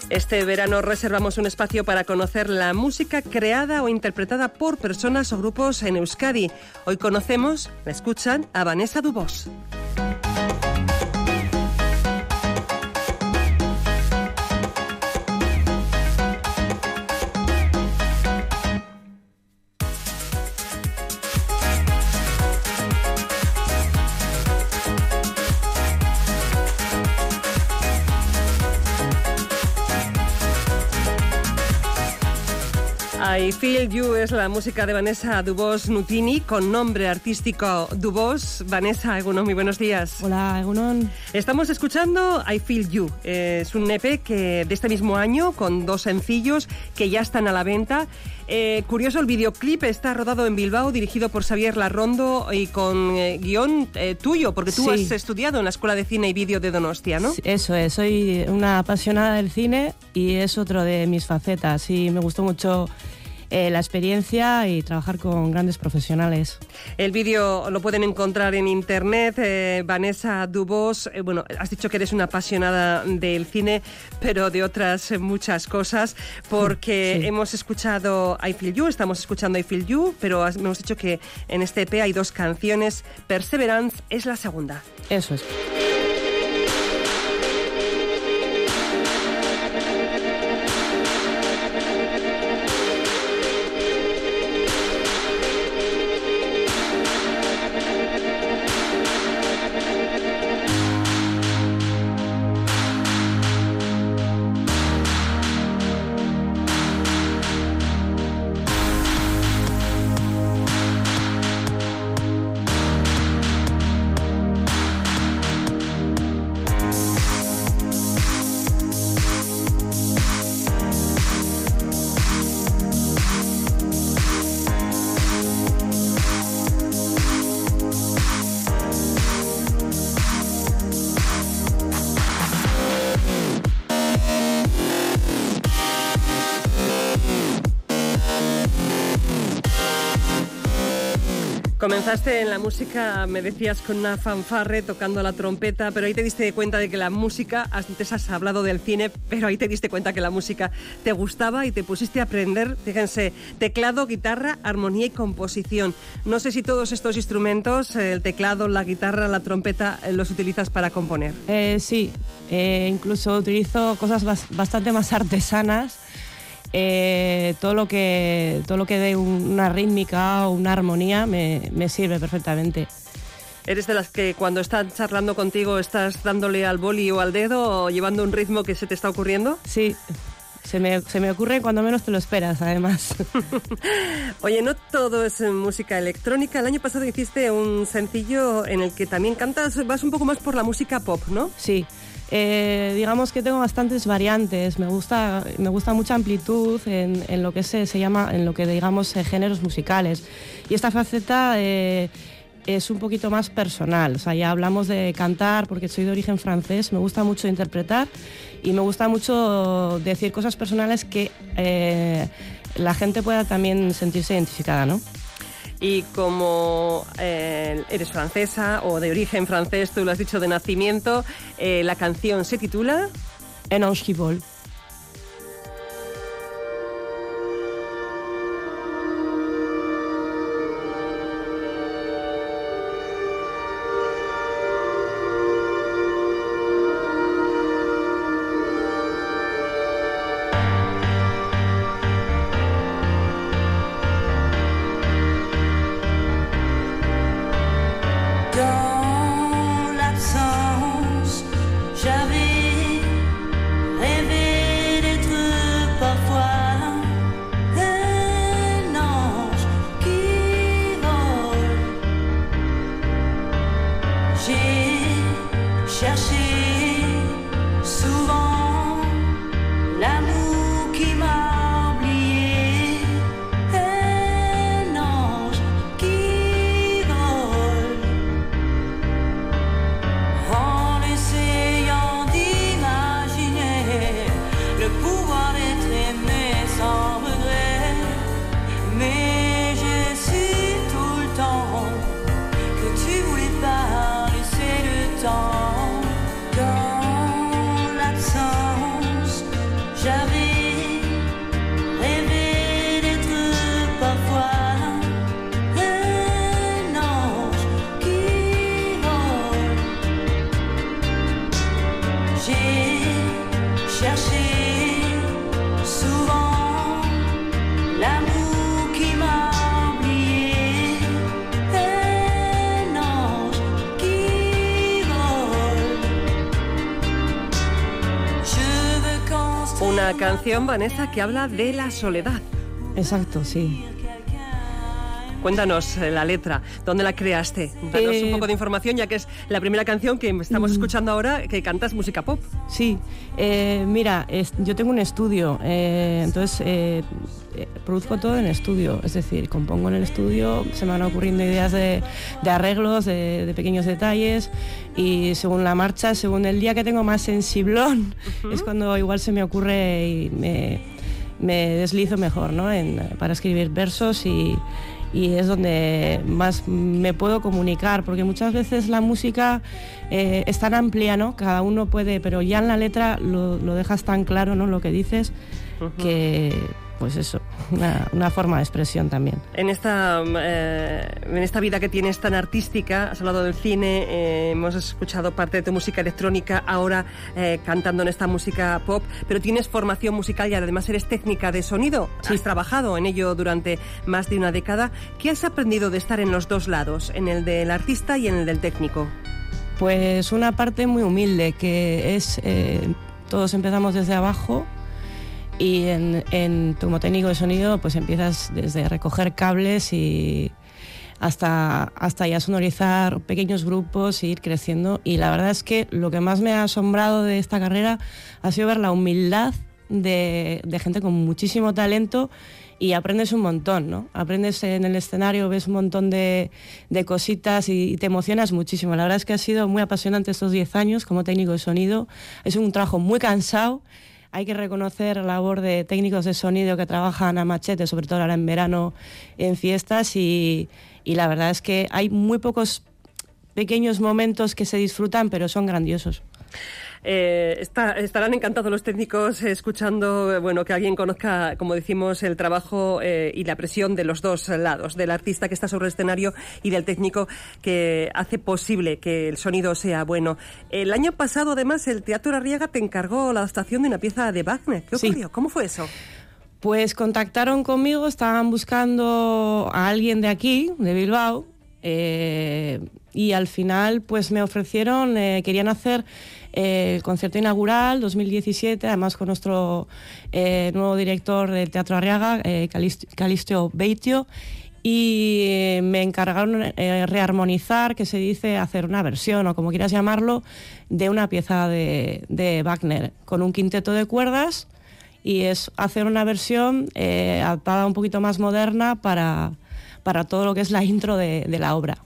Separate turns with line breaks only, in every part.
Este verano reservamos un espacio para conocer la música creada o interpretada por personas o grupos en Euskadi. Hoy conocemos, la escuchan, a Vanessa Dubós. I Feel You es la música de Vanessa Dubós Nutini, con nombre artístico Dubós. Vanessa, Egunon, muy buenos días.
Hola, Egunon.
Estamos escuchando I Feel You. Es un EP de este mismo año, con 2 sencillos que ya están a la venta. Curioso, el videoclip está rodado en Bilbao, dirigido por Xavier Larrondo y con guión tuyo, porque tú has estudiado en la Escuela de Cine y Vídeo de Donostia, ¿no?
Sí, eso es, soy una apasionada del cine y es otro de mis facetas y me gustó mucho la experiencia y trabajar con grandes profesionales. El vídeo lo pueden encontrar en internet. Vanessa Dubós, bueno, has dicho que eres una apasionada del cine, pero de otras muchas cosas, porque hemos escuchado I Feel You, estamos escuchando I Feel You, pero hemos dicho que en este EP hay 2 canciones. Perseverance es la segunda. Eso es.
Comenzaste en la música, me decías, con una fanfarre tocando la trompeta, pero ahí te diste cuenta de que la música, antes has hablado del cine, pero ahí te diste cuenta que la música te gustaba y te pusiste a aprender, fíjense, teclado, guitarra, armonía y composición. No sé si todos estos instrumentos, el teclado, la guitarra, la trompeta, los utilizas para componer.
Sí, incluso utilizo cosas bastante más artesanas. Todo lo que dé una rítmica o una armonía me sirve perfectamente.
¿Eres de las que cuando están charlando contigo estás dándole al boli o al dedo o llevando un ritmo que se te está ocurriendo?
Sí, se me ocurre cuando menos te lo esperas, además.
Oye, no todo es música electrónica. El año pasado hiciste un sencillo en el que también cantas, vas un poco más por la música pop, ¿no?
Sí. Digamos que tengo bastantes variantes, me gusta mucha amplitud en lo que se llama, en lo que digamos géneros musicales, y esta faceta es un poquito más personal. O sea, ya hablamos de cantar porque soy de origen francés, me gusta mucho interpretar y me gusta mucho decir cosas personales que la gente pueda también sentirse identificada, ¿no?
Y como eres francesa o de origen francés, tú lo has dicho de nacimiento, la canción se titula
Un ange qui vole.
J'avais rêvé d'être parfois un ange qui vole. J'ai cherché souvent l'amour qui m'a oublié. Un ange qui vole. En essayant d'imaginer le pouvoir d'être aimé sans regret. Mais j'ai su tout le temps que tu voulais pas laisser le temps.
una canción, Vanessa, que habla de la soledad.
Exacto, sí.
Cuéntanos la letra, ¿dónde la creaste? Danos un poco de información, ya que es la primera canción que estamos escuchando ahora, que cantas música pop.
Sí, mira, yo tengo un estudio, entonces produzco todo en estudio, es decir, compongo en el estudio, se me van ocurriendo ideas de arreglos, de pequeños detalles, y según la marcha, según el día que tengo más sensiblón, es cuando igual se me ocurre y me deslizo mejor, ¿no? Para escribir versos y es donde más me puedo comunicar, porque muchas veces la música es tan amplia, ¿no? Cada uno puede, pero ya en la letra lo dejas tan claro, ¿no? Lo que dices, que pues eso, una forma de expresión también. En esta
vida que tienes tan artística, has hablado del cine, hemos escuchado parte de tu música electrónica, ahora cantando en esta música pop, pero tienes formación musical y además eres técnica de sonido. Sí. Has trabajado en ello durante más de una década. ¿Qué has aprendido de estar en los dos lados, en el del artista y en el del técnico?
Pues una parte muy humilde, que es todos empezamos desde abajo. Y como técnico de sonido, pues empiezas desde recoger cables y hasta ya sonorizar pequeños grupos e ir creciendo. Y la verdad es que lo que más me ha asombrado de esta carrera ha sido ver la humildad de gente con muchísimo talento, y aprendes un montón, ¿no? Aprendes en el escenario, ves un montón de cositas y te emocionas muchísimo. La verdad es que ha sido muy apasionante estos 10 años como técnico de sonido. Es un trabajo muy cansado. Hay que reconocer la labor de técnicos de sonido que trabajan a machete, sobre todo ahora en verano, en fiestas, y la verdad es que hay muy pocos pequeños momentos que se disfrutan, pero son grandiosos.
Estarán encantados los técnicos escuchando, bueno, que alguien conozca, como decimos, el trabajo y la presión de los dos lados, del artista que está sobre el escenario y del técnico que hace posible que el sonido sea bueno. El año pasado, además, el Teatro Arriaga te encargó la adaptación de una pieza de Wagner. ¿Qué ocurrió? Sí. ¿Cómo fue eso?
Pues contactaron conmigo, estaban buscando a alguien de aquí, de Bilbao, y al final pues me ofrecieron, querían hacer el concierto inaugural 2017, además con nuestro nuevo director del Teatro Arriaga, Calixto Beitio, y me encargaron rearmonizar, que se dice hacer una versión, o como quieras llamarlo, de una pieza de Wagner, con un quinteto de cuerdas, y es hacer una versión adaptada un poquito más moderna para todo lo que es la intro de la obra.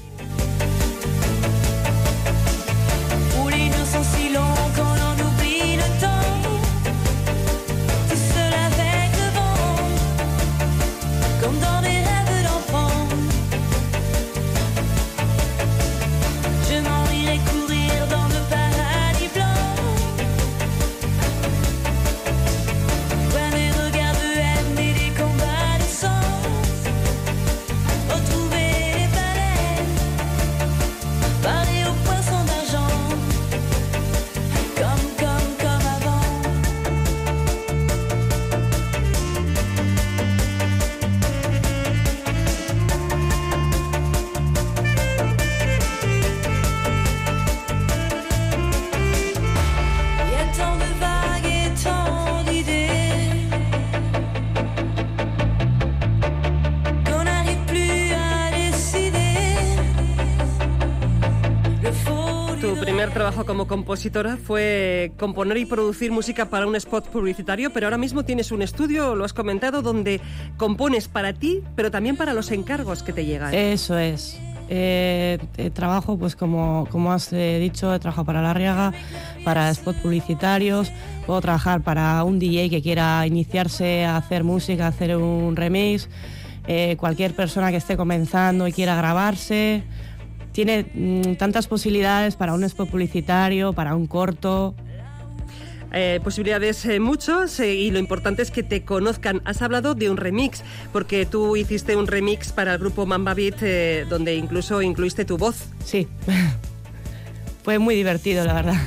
Trabajo como compositora fue componer y producir música para un spot publicitario, pero ahora mismo tienes un estudio, lo has comentado, donde compones para ti, pero también para los encargos que te llegan.
Eso es. Trabajo, pues como has dicho, he trabajado para La Arriaga, para spots publicitarios, puedo trabajar para un DJ que quiera iniciarse a hacer música, a hacer un remix, cualquier persona que esté comenzando y quiera grabarse. Tiene tantas posibilidades para un spot publicitario, para un corto.
Posibilidades muchos y lo importante es que te conozcan. Has hablado de un remix, porque tú hiciste un remix para el grupo Mamba Beat, donde incluso incluiste tu voz.
Sí, fue muy divertido, la verdad.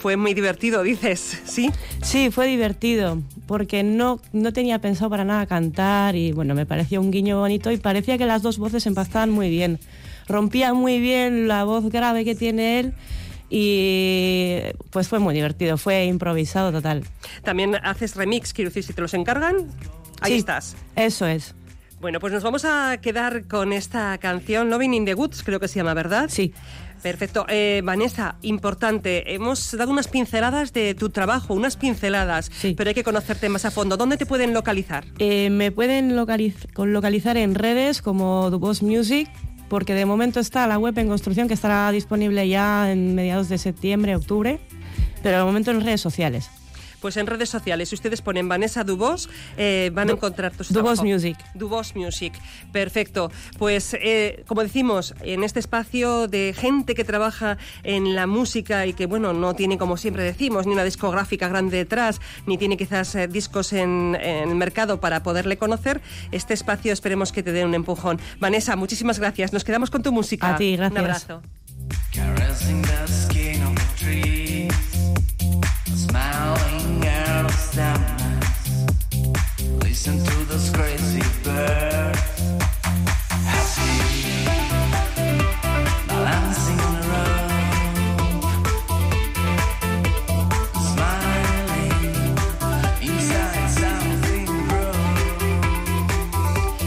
Fue muy divertido, dices, ¿sí?
Sí, fue divertido, porque no tenía pensado para nada cantar y bueno, me pareció un guiño bonito y parecía que las dos voces empastaban muy bien. Rompía muy bien la voz grave que tiene él y pues fue muy divertido, fue improvisado total.
También haces remix, quiero decir, si te los encargan, ahí
sí,
estás.
Eso es.
Bueno, pues nos vamos a quedar con esta canción, Loving in the Woods, creo que se llama, ¿verdad?
Sí.
Perfecto. Vanessa, importante, hemos dado unas pinceladas de tu trabajo, unas pinceladas,
sí,
pero hay que conocerte más a fondo. ¿Dónde te pueden localizar?
Me pueden localizar en redes como Dubois Music, porque de momento está la web en construcción, que estará disponible ya en mediados de septiembre, octubre, pero de momento en redes sociales.
Pues en redes sociales, si ustedes ponen Vanessa Dubois, van a encontrar tu trabajo.
Dubois Music.
Dubois Music, perfecto. Pues como decimos, en este espacio de gente que trabaja en la música y que, bueno, no tiene, como siempre decimos, ni una discográfica grande detrás, ni tiene quizás discos en el mercado para poderle conocer, este espacio esperemos que te dé un empujón. Vanessa, muchísimas gracias. Nos quedamos con tu música.
A ti, gracias.
Un abrazo.